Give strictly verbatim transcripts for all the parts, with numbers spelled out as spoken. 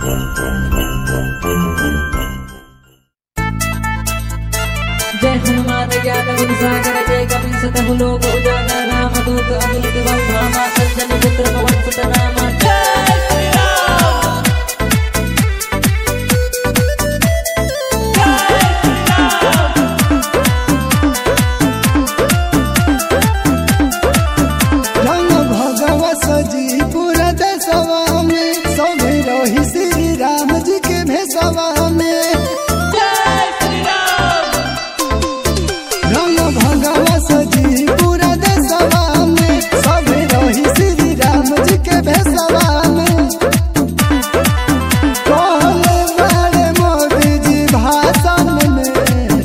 जय हनुमान ज्ञान गुण सागर जय कपि सतहु लोक उजागर राम दूत अतुलित बल धामा अंजनी पुत्र पवन सुत नामा। जय श्री राम रंग भगवा सजी पूरा देशवा में सभी रही श्री राम जी के भेषवा में। भगवा सजी पूरा देशवा में सभी रही श्री राम जी के भेषवा में। कहले बड़े मोदी जी भाषण में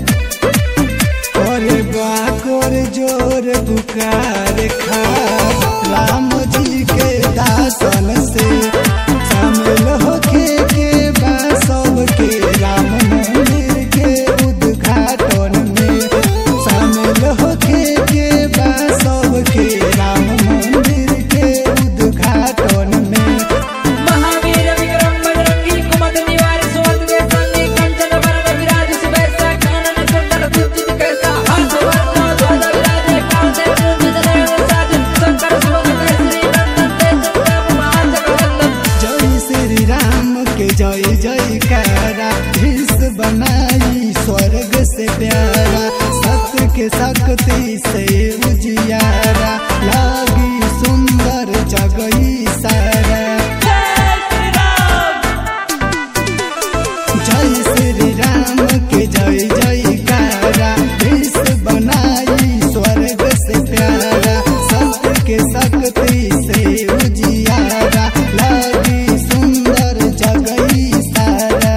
करे बाकोर जोर पुकार खा राम जी के दासन से शामिल होके के बा सबके राम मंदिर के उद्घाटन में। शामिल होके के बा सबके राम मंदिर के उद्घाटन में। महावीर विक्रम बजरंगी कुमत निवार सुवर्ग के संगी कंचन वरण विराज सुबैसा कानन कुंडल कुंचित कैसा हाथ वरना ध्वजा विराजे कांधे मूंज जनेऊ साज शंकर सुवन श्री नंदन तेज प्रताप महाजगवंदन। जय श्री राम के जय जयकारा भीष बनाई स्वर्ग से प्यारा सत्य के शक्ति से उजियारा लागी सुंदर जगई सारा। जय श्री राम के जय जयकारा भीष बनाई स्वर्ग से प्यारा सत्य के शक्ति से उजियारा लागी सुंदर जगई सारा।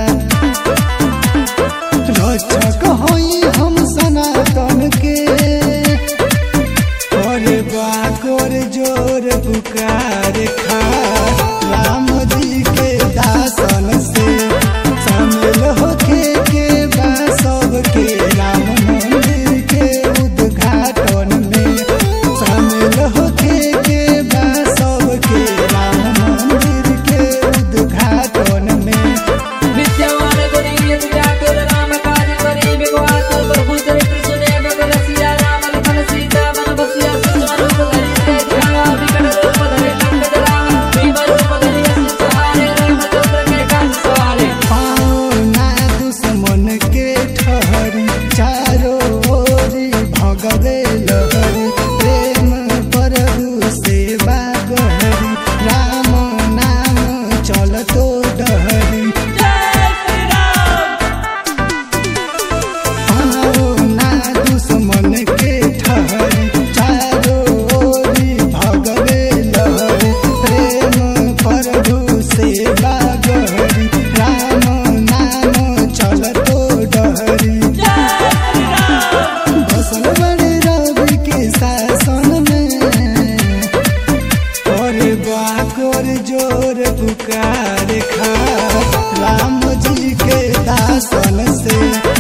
रक्षक होई हम सनातन के करे बाकोर जोर पुकार खा राम जी के दासन से शामिल होके के बा सबके राम मंदिर के उद्घाटन में। शामिल होके के बा सबके राम मंदिर के उद्घाटन में। विद्यावान गुणी जातुर राम काज करी विगवात प्रभु चरित्र सुने भग रसिया राम लखन सीता मन बसिया सुमन रूप धरि तेज धावा विकट रूप धरि लंक जलावा भीम रूप धरि असुर सहारे रामचंद्र के काज सवारे। पाँव ना दुश्मन के ठहरी चारों ओरी भगवे लहरी प्रेम प्रभु सेवा गहरी राम नाम चलतो डहरी। पाँव ना दुश्मन के ठहरी चारों ओरी भगवे लहरी प्रेम प्रभु सेवा गहरी राम नाम चलतो डहरी। बसल बड़े रवि के शासन में करे बाकोर जोर पुकार खा राम जी के दासन से